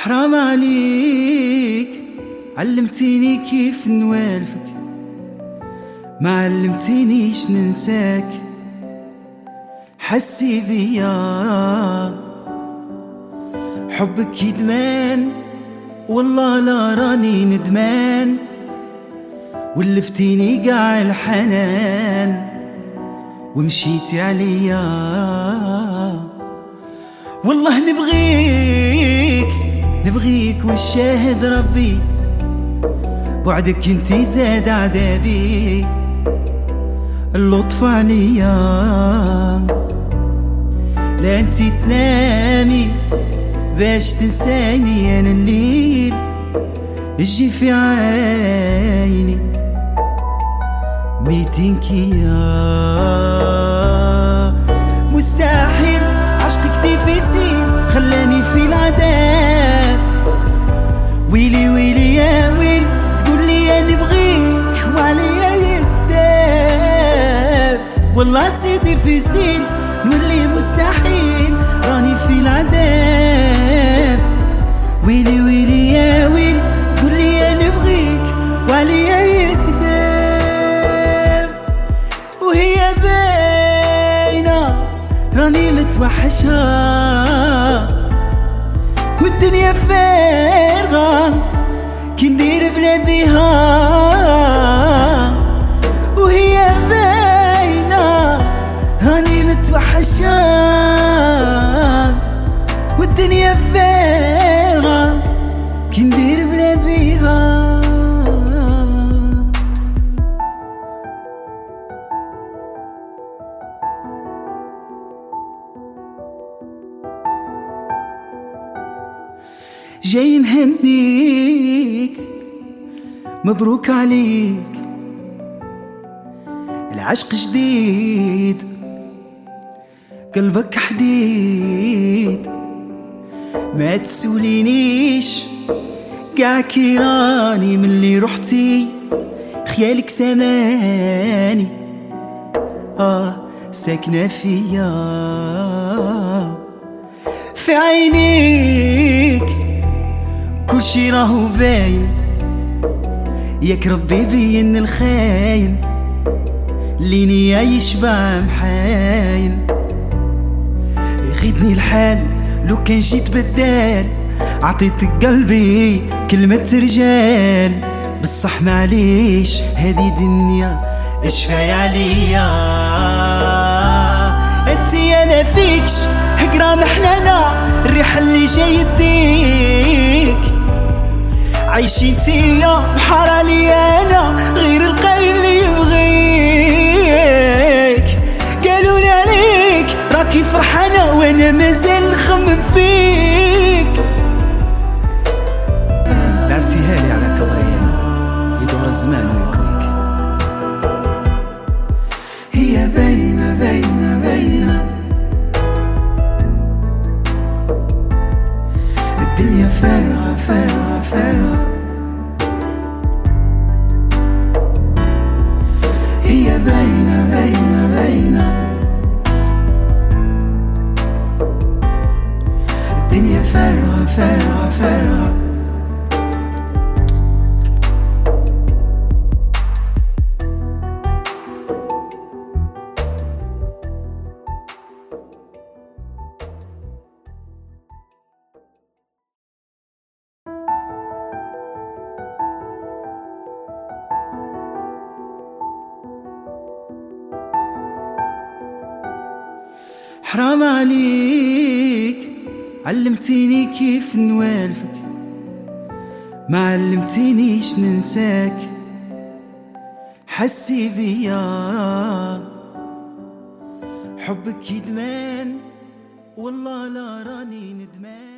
حرام عليك، علمتيني كيف نوالفك، ما علمتينيش ننساك. حسي بيا حبك يدمان، والله لا راني ندمان، ولفتيني قاع الحنان ومشيتي عليا. والله نبغيك والشاهد ربي، بعدك انتي زاد عذابي، اللطف عليا. لا انتي تنامي باش تنساني، انا الليل اجي في عيني ميتينكي مستحيل عشقك تفيسين خلاني في العذاب. ويلي ويلي يا ويل، تقولي انا نبغيك وعليا يكذاب. والله سيدي في سين نولي مستحيل، راني في العذاب. ويلي ويلي يا ويل، تقولي انا نبغيك وعليا يكذاب. وهي باينة راني متوحشها، والدنيا فارغة كي ندير بلا بيها. وهي باينة راني متوحشها، والدنيا فارغة كي ندير بلا بيها. جاي نهنيك، مبروك عليك، العشق جديد، قلبك حديد. ما تسولينيش قاع كيراني من اللي رحتي، خيالك سماني ساكنة فيا. في عينيك كل شي راهو باين، ياك ربي بين الخاين، اللي نيا يشبع محاين. يغيدني الحال لو كان جيت بدال، عطيتك قلبي كلمة رجال. بصح معليش هذه دنيا اشفاي عليا. انتي انا فيكش هقرا محلانا، الريحة اللي جاي يديك عايشين تيا بحار عليا. انا غير القايل اللي يبغيك، قالولي عليك راكي فرحانة وانا مازال نخمم فيك. لعبتيها لي على كبريان يدور الزمان ويكويك. هي باينة باينة باينة، الدنيا فارغة فارغة فارغة. هي باينة باينة باينة، الدنيا فارغة فارغة فارغة. حرام عليك، علمتيني كيف نوالفك، ما علمتينيش ننساك. حسي بيا حبك يدمان، والله لا راني ندمان.